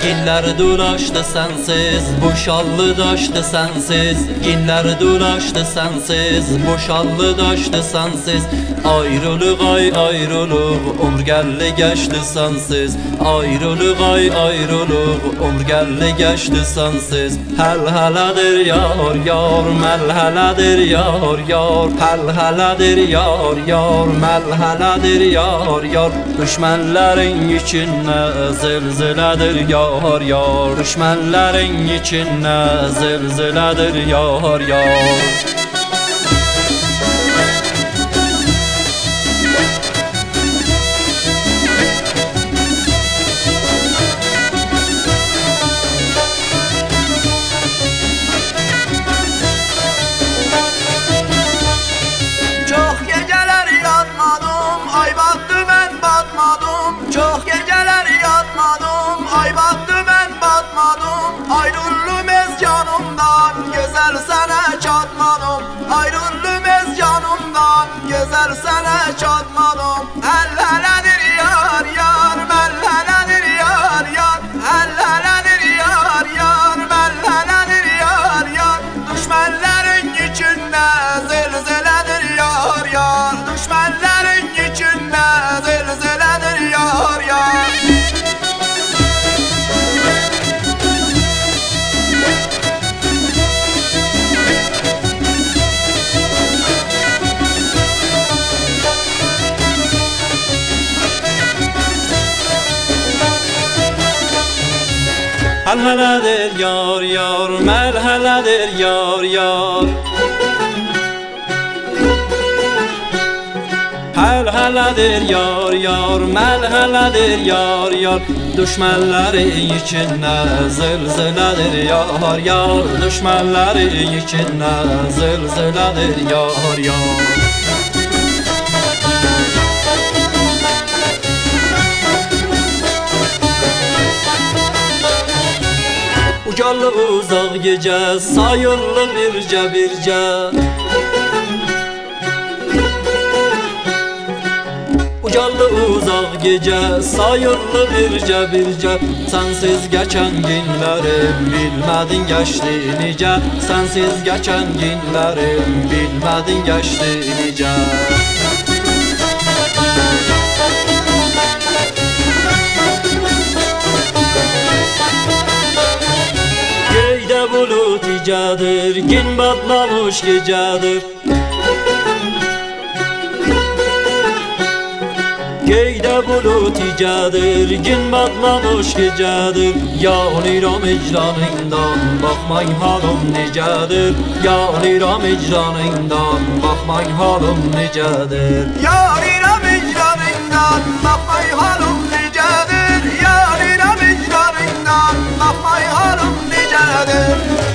Günler dolaştı sensiz, boşaldı daştı sensiz. Günler dolaştı sensiz, boşaldı daştı sensiz. Ayrılık ay ayrılık, ömür geldi geçti sensiz. Ayrılık ay ayrılık, ömür geldi geçti sensiz. Hel heladir yar yar, mel heladir yar yar. Hel heladir yar yar, mel heladir yar yar. Düşmanların içine zilziledir yar yar. Düşmanların içine zilziledir yar yar. Çok geceler yatmadım, ay battı ben batmadım. Ayrıldım ez canımdan, güzel sana çatmadım. Ayrıldım ez canımdan, güzel sana çatmadım. El heledir yar yar, mel heledir yar yar. El heledir yar yar, mel heledir yar yar. Düşmanların içinde zilziledir yar yar. Düşmanların içinde zilziledir yar yar. Hel heledir yar yar, mel heledir yar yar. Hel heledir yar yar, mel heledir yar yar. Düşmanların içine zilziledir yar yar. Düşmanların içine zilziledir yar yar. Ucallı uzak gece, sayılı birce birce. Ucallı uzak gece, sayılı birce birce. Sensiz geçen günlerim bilmedin geçti nice. Sensiz geçen günlerim bilmedin geçti nice. Göyde bulut icadır, gün batmamış gecedir. Göyde bulut icadır, gün batmamış gecedir. Yağlıram icranından, bakmayın halım nicedir. Yağlıram icranından, bakmayın halım nicedir. Yağlıram icranından, bakmayın halım nicedir. Yağlıram icranından, bakmayın halım nicedir.